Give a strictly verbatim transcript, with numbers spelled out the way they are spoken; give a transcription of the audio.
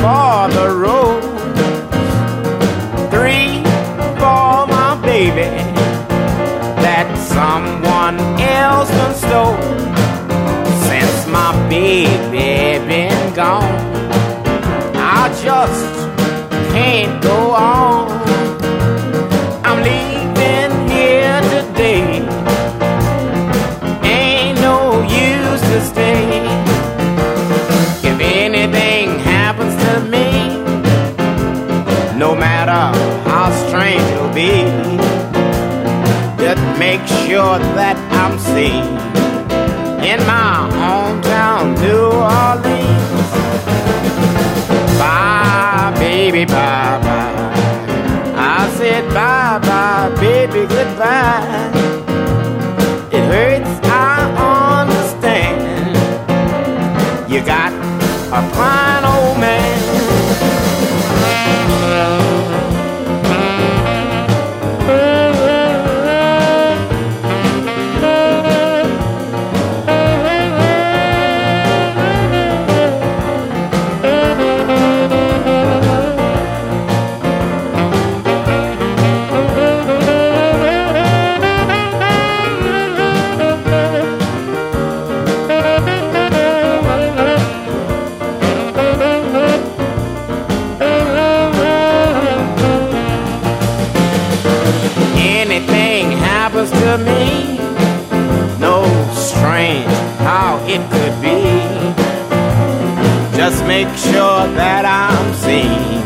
for the road. Three for my baby that someone else done stole. Since my baby been gone, I just can't go on. I'm leaving here today. Ain't no use to stay. If anything happens to me, no matter how strange it'll be, just make sure that I'm safe in my hometown, New Orleans. Bye, baby, bye-bye. I said bye-bye, baby, goodbye. It hurts, I understand. You got a fine old man. To me, no strange how it could be. Just make sure that I'm seen